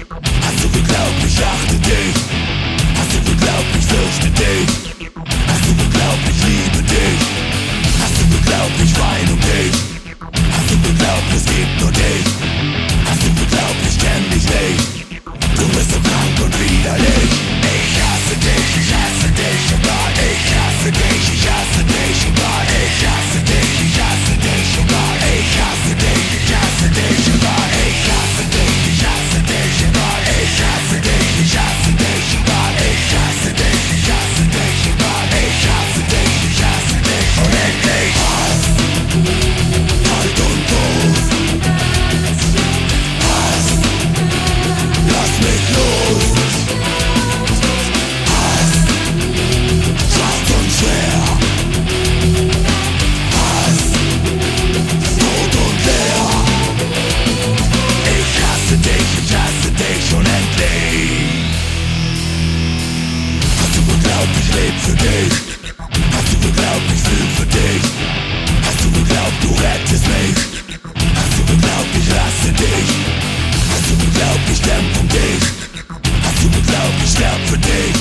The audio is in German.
Hast du geglaubt, ich achte dich? Hast du geglaubt, ich fürchte dich? Hast du geglaubt, ich liebe dich? Hast du geglaubt, ich weine um dich? Hast du geglaubt, es gibt nur dich? Hast du geglaubt, ich kenn dich nicht? Du bist so krank und widerlich. Ich hasse dich, ich hasse dich, oh Gott. Ich hasse dich, ich hasse dich, oh Gott. Ich hasse dich, ich hasse dich, oh Gott. Ich hasse dich, ich hasse dich, oh Gott. Ich hasse dich, ich hasse dich, oh Gott. Ich hasse dich, ich hasse dich, oh Gott. Ich hasse dich, ich hasse dich, oh Gott. Ich hasse dich, ich hasse dich unendlich. Hass, kalt und groß. Hass, lass mich los. Hass, schwarz und schwer. Hass, tot und leer. Ich hasse dich unendlich. Hast du geglaubt, ich leb für dich? Hast du geglaubt, ich fühl für dich? Hast du geglaubt, du rettest mich? Hast du geglaubt, ich lasse dich? Hast du geglaubt, ich kämpf um dich? Hast du geglaubt, ich sterb für dich?